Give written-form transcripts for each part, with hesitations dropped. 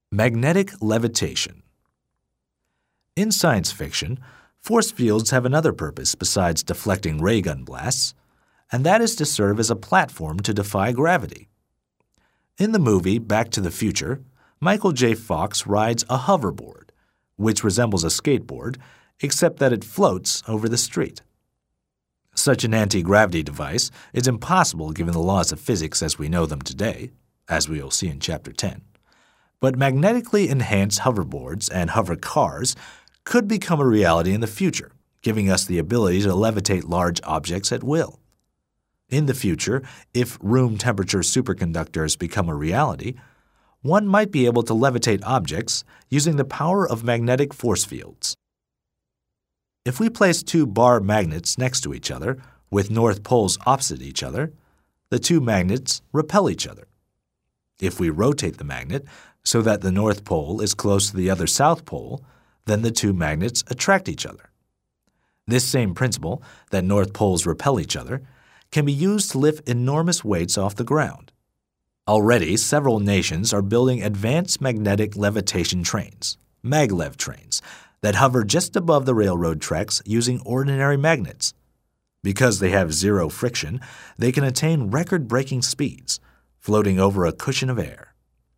Magnetic levitation. In science fiction, force fields have another purpose besides deflecting ray gun blasts, and that is to serve as a platform to defy gravity. In the movie Back to the Future, Michael J. Fox rides a hoverboard, which resembles a skateboard, except that it floats over the street. Such an anti-gravity device is impossible given the laws of physics as we know them today, as we will see in Chapter 10. But magnetically enhanced hoverboards and hover cars could become a reality in the future, giving us the ability to levitate large objects at will. In the future, if room temperature superconductors become a reality, one might be able to levitate objects using the power of magnetic force fields. If we place two bar magnets next to each other, with north poles opposite each other, the two magnets repel each other. If we rotate the magnet so that the north pole is close to the other south pole, then the two magnets attract each other. This same principle, that north poles repel each other, can be used to lift enormous weights off the ground. Already, several nations are building advanced magnetic levitation trains, maglev trains, that hover just above the railroad tracks using ordinary magnets. Because they have zero friction, they can attain record-breaking speeds, floating over a cushion of air.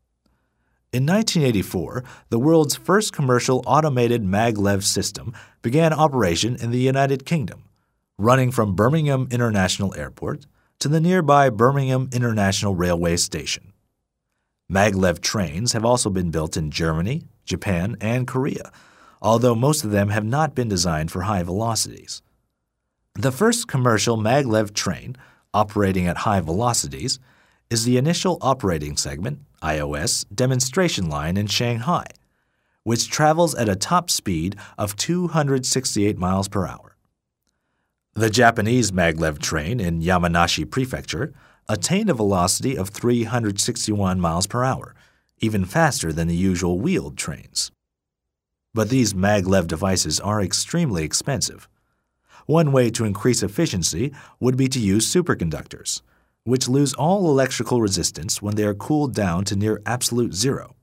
In 1984, the world's first commercial automated maglev system began operation in the United Kingdom, running from Birmingham International Airport to the nearby Birmingham International Railway Station. Maglev trains have also been built in Germany, Japan, and Korea, although most of them have not been designed for high velocities. The first commercial maglev train, operating at high velocities, is the Initial Operating Segment (IOS) demonstration line in Shanghai, which travels at a top speed of 268 miles per hour. The Japanese maglev train in Yamanashi Prefecture attained a velocity of 361 miles per hour, even faster than the usual wheeled trains. But these maglev devices are extremely expensive. One way to increase efficiency would be to use superconductors, which lose all electrical resistance when they are cooled down to near absolute zero.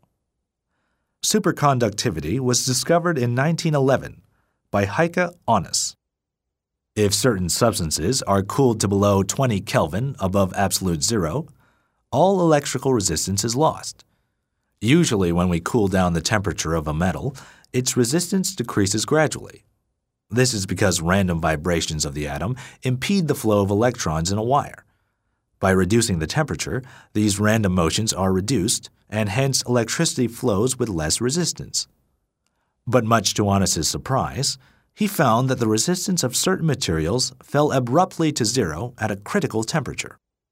Superconductivity was discovered in 1911 by Heike Onnes. If certain substances are cooled to below 20 Kelvin above absolute zero, all electrical resistance is lost. Usually when we cool down the temperature of a metal, its resistance decreases gradually. This is because random vibrations of the atom impede the flow of electrons in a wire. By reducing the temperature, these random motions are reduced, and hence electricity flows with less resistance. But much to Onnes' surprise, he found that the resistance of certain materials fell abruptly to zero at a critical temperature.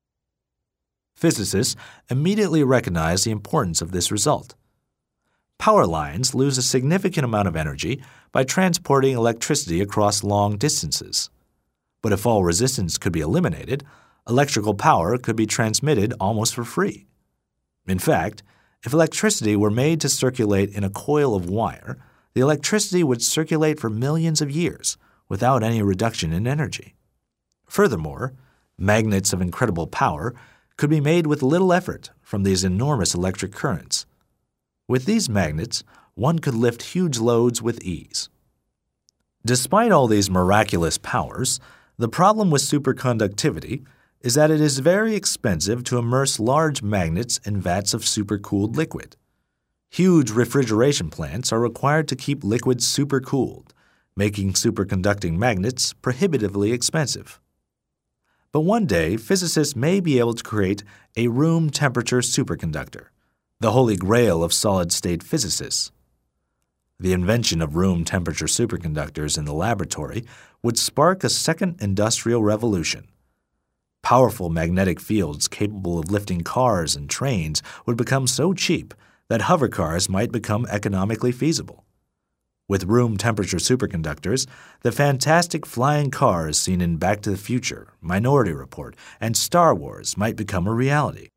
Physicists immediately recognized the importance of this result. Power lines lose a significant amount of energy by transporting electricity across long distances. But if all resistance could be eliminated, electrical power could be transmitted almost for free. In fact, if electricity were made to circulate in a coil of wire, the electricity would circulate for millions of years without any reduction in energy. Furthermore, magnets of incredible power could be made with little effort from these enormous electric currents. With these magnets, one could lift huge loads with ease. Despite all these miraculous powers, the problem with superconductivity is that it is very expensive to immerse large magnets in vats of supercooled liquid. Huge refrigeration plants are required to keep liquids supercooled, making superconducting magnets prohibitively expensive. But one day, physicists may be able to create a room temperature superconductor, the holy grail of solid-state physicists. The invention of room temperature superconductors in the laboratory would spark a second industrial revolution. Powerful magnetic fields capable of lifting cars and trains would become so cheap that hover cars might become economically feasible. With room temperature superconductors, the fantastic flying cars seen in Back to the Future, Minority Report, and Star Wars might become a reality.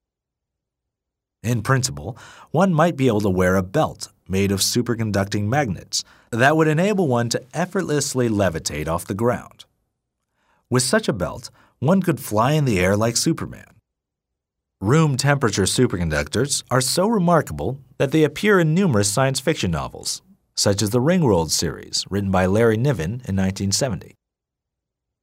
In principle, one might be able to wear a belt made of superconducting magnets that would enable one to effortlessly levitate off the ground. With such a belt, one could fly in the air like Superman. Room temperature superconductors are so remarkable that they appear in numerous science fiction novels, such as the Ringworld series written by Larry Niven in 1970.